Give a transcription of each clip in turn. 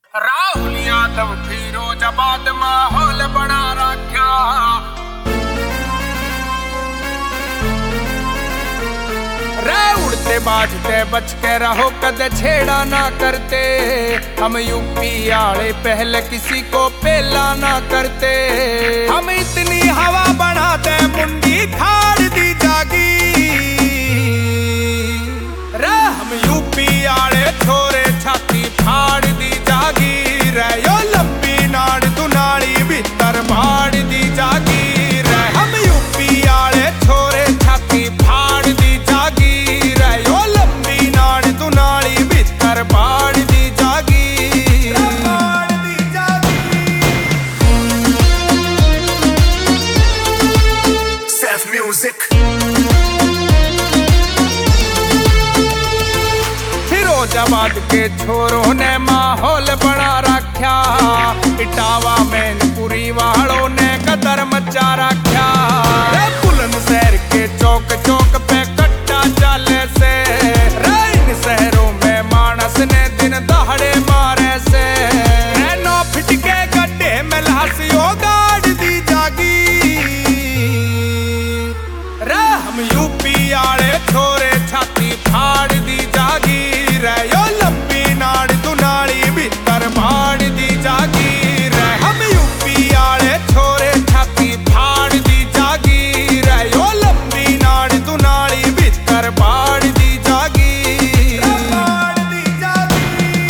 राहुल यादव फिरोजाबाद माहौल बना रखा। रे उड़ते बाजते बच के रहो, कदे छेड़ा ना करते। हम यूपी आले पहले किसी को पेला ना करते। हम इतनी हवा बनाते मुंडी खाड़ दी जागी। रे हम यूपी आले छोरे छाती फाड़ दी जागी। रे यो लंबी नाड़ दुनाली भीतर फाड़ दी जागी। रे हम यूपी आले छोरे छाती फाड़ दी जागी। रे यो लंबी नाड़ दुनाली भीतर फाड़ दी जागी। फाड़ दी जागी। Self music। फिरोजाबाद के छोरों ने माहौल बना रखा। इटावा मैनपुरी वालों ने कदर मचा रखा। बुलंदशहर के चौक चौक पे कट्टा चाले से। इन शहरों में मानस ने दिन दहाड़े मारे से। 9 फीट के गड्ढे में लाशियों गाड़ दी जागी। रे हम यूपी आले छोरे छाती फाड़ दी जागी। रे यो लंबी नाड़ दुनाली भीतर फाड़ दी जागी। रे हम यूपी आले छोरे छाती फाड़ दी जागी। रे यो लंबी नाड़ दुनाली भीतर फाड़ दी जागी। फाड़ दी जागी।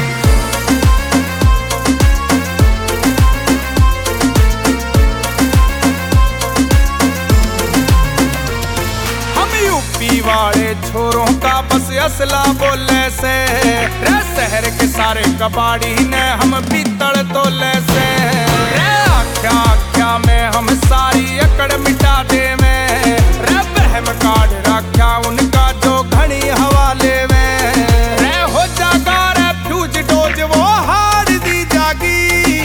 हम यूपी वाले छोरों का बस असला बोले से। रे शहर के सारे कबाड़ी ने हम पीतल तोले से। रे आख्या आख्या में हम सारी अकड़ मिटा दे में। रे बहम काढ़ रखा उनका जो घनी हवाले में। रे हो जागा रे फ्यूज डोज वो हार दी जागी।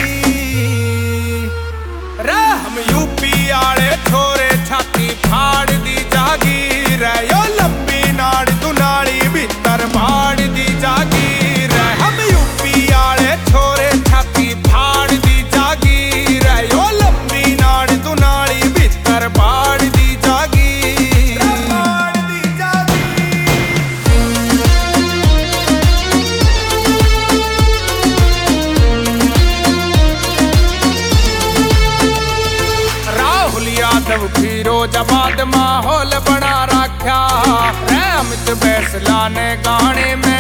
रे हम यूपी आले छोरे छाती फाड़ दी जागी। रे यो लंबी नाड़ दुनाली भीतर फाड़ दी जागी। रे हम यूपी आले छोरे छाती फाड़ दी जागी। रे यो लंबी नाड़ दुनाली भीतर फाड़ दी जागी। फाड़ दी जागी। राहुल यादव फिरोजाबाद माहौल बना रखा। अमित फैसला ने गाने में